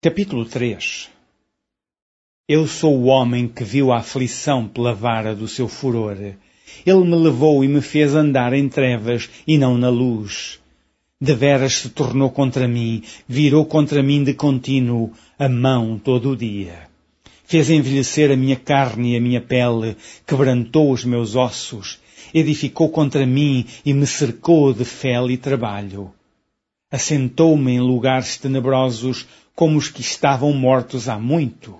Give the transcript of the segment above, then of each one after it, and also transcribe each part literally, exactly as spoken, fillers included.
Capítulo três. Eu sou o homem que viu a aflição pela vara do seu furor. Ele me levou e me fez andar em trevas e não na luz. Deveras se tornou contra mim, virou contra mim de contínuo a mão todo o dia. Fez envelhecer a minha carne e a minha pele, quebrantou os meus ossos, edificou contra mim e me cercou de fel e trabalho. Assentou-me em lugares tenebrosos, como os que estavam mortos há muito.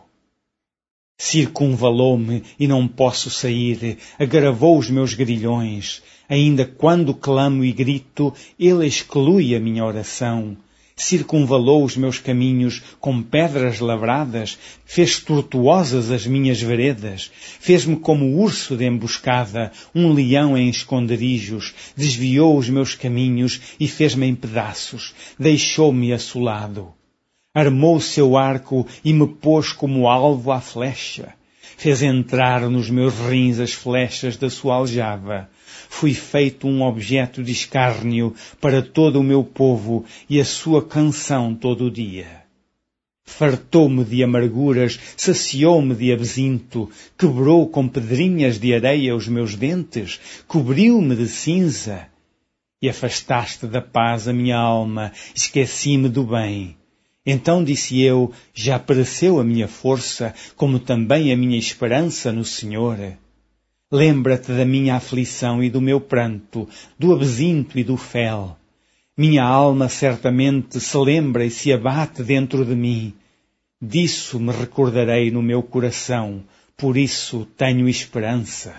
Circunvalou-me e não posso sair, agravou os meus grilhões. Ainda quando clamo e grito, ele exclui a minha oração. Circunvalou os meus caminhos com pedras lavradas, fez tortuosas as minhas veredas, fez-me como urso de emboscada, um leão em esconderijos, desviou os meus caminhos e fez-me em pedaços, deixou-me assolado. Armou o seu arco e me pôs como alvo à flecha. Fez entrar nos meus rins as flechas da sua aljava. Fui feito um objeto de escárnio para todo o meu povo e a sua canção todo o dia. Fartou-me de amarguras, saciou-me de absinto, quebrou com pedrinhas de areia os meus dentes, cobriu-me de cinza. E afastaste da paz a minha alma, esqueci-me do bem. Então disse eu, já pereceu a minha força, como também a minha esperança no Senhor. Lembra-te da minha aflição e do meu pranto, do absinto e do fel. Minha alma certamente se lembra e se abate dentro de mim. Disso me recordarei no meu coração, por isso tenho esperança.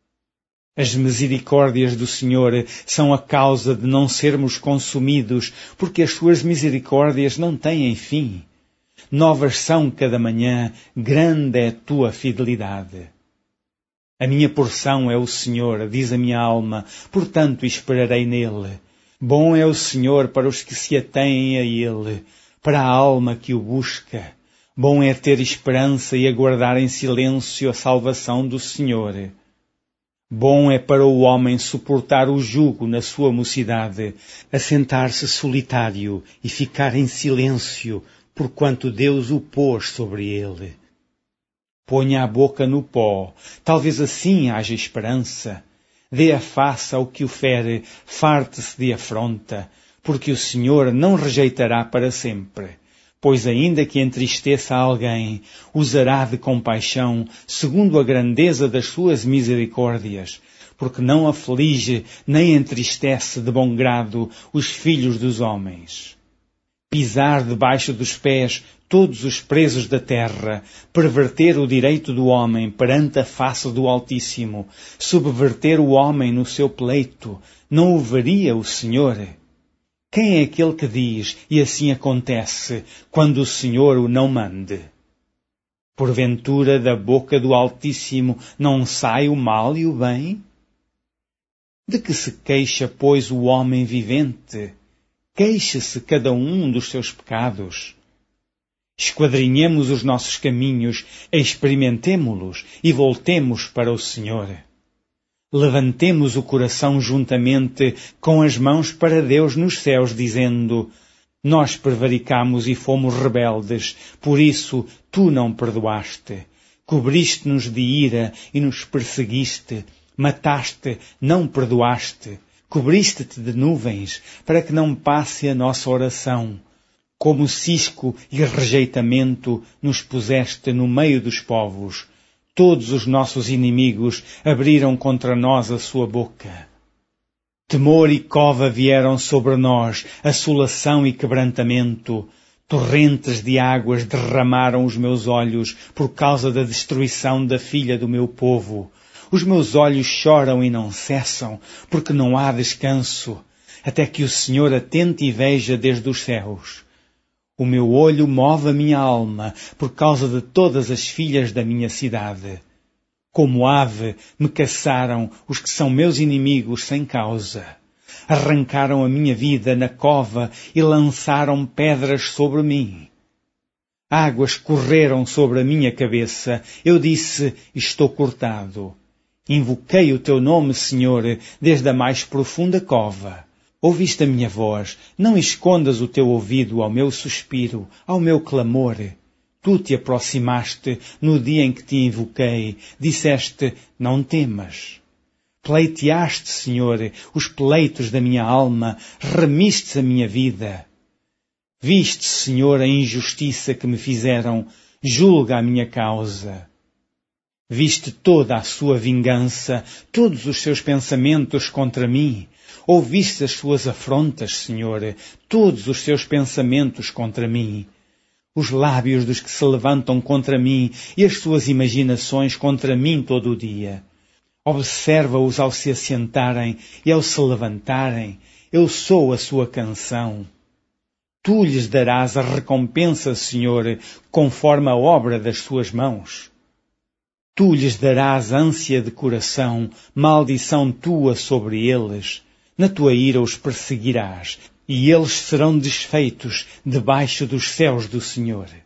As misericórdias do Senhor são a causa de não sermos consumidos, porque as suas misericórdias não têm fim. Novas são cada manhã, grande é a tua fidelidade. A minha porção é o Senhor, diz a minha alma, portanto esperarei nele. Bom é o Senhor para os que se atêm a ele, para a alma que o busca. Bom é ter esperança e aguardar em silêncio a salvação do Senhor. Bom é para o homem suportar o jugo na sua mocidade, assentar-se solitário e ficar em silêncio, porquanto Deus o pôs sobre ele. Ponha a boca no pó, talvez assim haja esperança. Dê a face ao que o fere, farte-se de afronta, porque o Senhor não rejeitará para sempre. Pois ainda que entristeça alguém, usará de compaixão, segundo a grandeza das suas misericórdias, porque não aflige nem entristece de bom grado os filhos dos homens. Pisar debaixo dos pés todos os presos da terra, perverter o direito do homem perante a face do Altíssimo, subverter o homem no seu pleito, não o veria o Senhor? Quem é aquele que diz, e assim acontece, quando o Senhor o não mande? Porventura da boca do Altíssimo não sai o mal e o bem? De que se queixa, pois, o homem vivente? Queixe-se cada um dos seus pecados. Esquadrinhemos os nossos caminhos, experimentemo-los e voltemos para o Senhor. Levantemos o coração juntamente com as mãos para Deus nos céus, dizendo: nós prevaricamos e fomos rebeldes, por isso tu não perdoaste. Cobriste-nos de ira e nos perseguiste, mataste, não perdoaste. Cobriste-te de nuvens, para que não passe a nossa oração. Como cisco e rejeitamento nos puseste no meio dos povos. Todos os nossos inimigos abriram contra nós a sua boca. Temor e cova vieram sobre nós, assolação e quebrantamento. Torrentes de águas derramaram os meus olhos por causa da destruição da filha do meu povo. Os meus olhos choram e não cessam, porque não há descanso, até que o Senhor atente e veja desde os céus. O meu olho move a minha alma por causa de todas as filhas da minha cidade. Como ave me caçaram os que são meus inimigos sem causa. Arrancaram a minha vida na cova e lançaram pedras sobre mim. Águas correram sobre a minha cabeça. Eu disse, estou cortado. Invoquei o teu nome, Senhor, desde a mais profunda cova. Ouviste a minha voz, não escondas o teu ouvido ao meu suspiro, ao meu clamor. Tu te aproximaste no dia em que te invoquei, disseste, não temas. Pleiteaste, Senhor, os pleitos da minha alma, remiste a minha vida. Viste, Senhor, a injustiça que me fizeram, julga a minha causa. Viste toda a sua vingança, todos os seus pensamentos contra mim. Ouviste as suas afrontas, Senhor, todos os seus pensamentos contra mim. Os lábios dos que se levantam contra mim e as suas imaginações contra mim todo o dia. Observa-os ao se assentarem e ao se levantarem. Eu sou a sua canção. Tu lhes darás a recompensa, Senhor, conforme a obra das suas mãos. Tu lhes darás ânsia de coração, maldição tua sobre eles. Na tua ira os perseguirás, e eles serão desfeitos debaixo dos céus do Senhor.